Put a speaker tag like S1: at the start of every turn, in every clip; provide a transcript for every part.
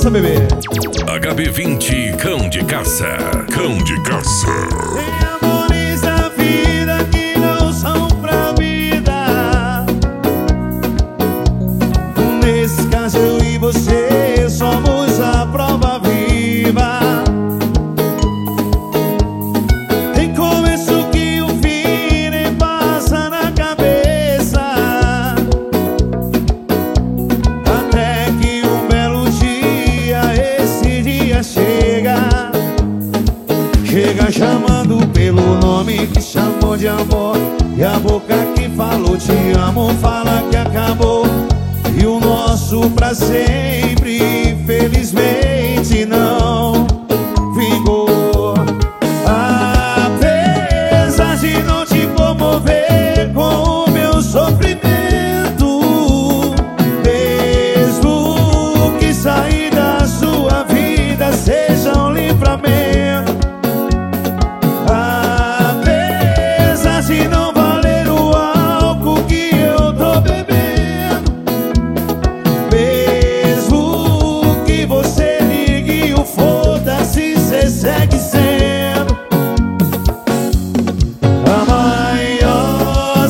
S1: Dança, bebê.
S2: HB20, cão de caça. Cão de caça.
S3: Tem amores da vida que não são pra vida. Nesse caso eu e você somos a prova viva. Tem começo que o fim nem passa na cabeça, até que um belo dia esse dia chega. Chega chamando pelo nome que chamou de amor, e a boca que falou te amo fala que acabou. E o nosso pra sempre, felizmente não vingou. Apesar de não te comover com o meu sofrimento, mesmo que sair da sua vida seja um livramento, apesar de não valer o álcool que eu tô bebendo, mesmo que você ligue o foda-se, cê segue sendo a maior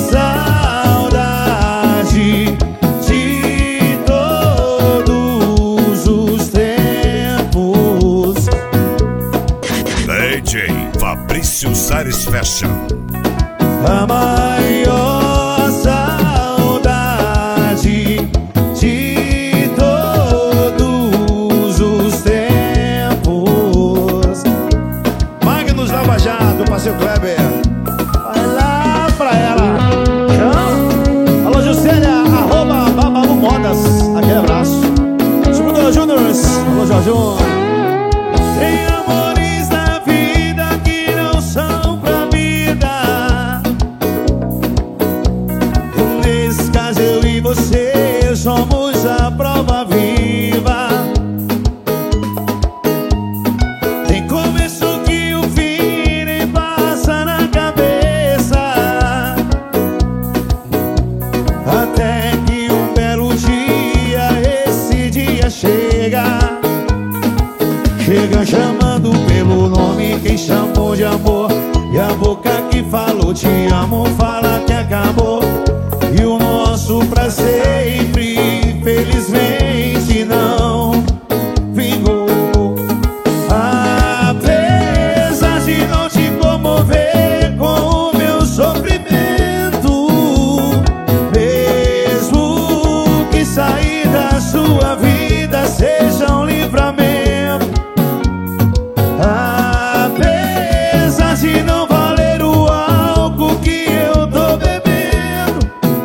S3: saudade de todos os tempos.
S2: DJ Fabrício Sares Fashion.
S3: A maior saudade de todos os tempos. Magnus Lava Jato, parceiro Kleber. Vai lá pra ela. Chama. Alô, Juscelia, arroba Babalu Modas. Aquele abraço. Segundo Júniors. Alô, Jorjão. Tem amores da vida que não são pra vida. Nesse caso eu e você somos a prova viva. Tem começo que o fim nem passa na cabeça, até que um belo dia esse dia chega. Chega chamando pelo nome quem chamou de amor, e a boca que falou te amo fala que acabou. E o nosso pra sempre, felizmente não vingou. Apesar de não te comover com o meu sofrimento, mesmo que sair da sua vida seja um livramento, apesar de não valer o álcool que eu tô bebendo,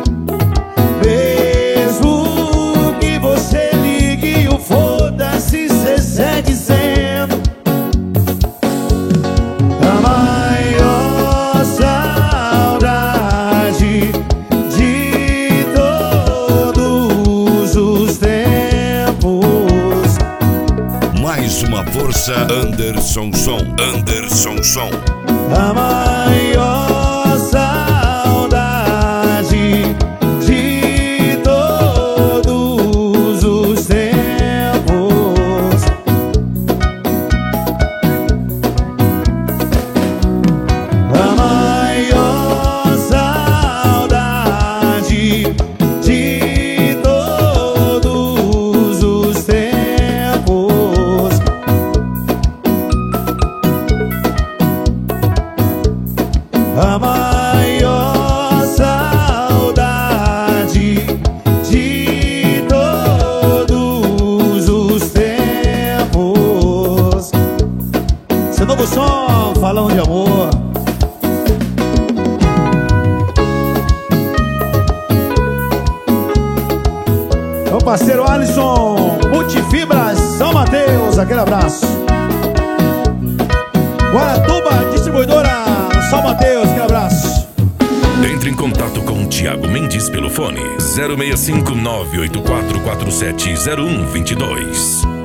S3: mesmo que você ligue o foda-se, cê segue sendo a maior saudade de todos os tempos.
S2: Mais uma força, Anderson Som. Anderson Som.
S3: A maior saudade de todos os tempos. A maior saudade de todos os tempos. A maior saudade de todos os tempos. Seu novo som, falando de amor. Meu parceiro Alisson, Multifibras, São Mateus, aquele abraço. Guaratuba, distribuidora São Mateus, aquele abraço.
S2: Entre em contato com o Thiago Mendes pelo fone 065 984470122.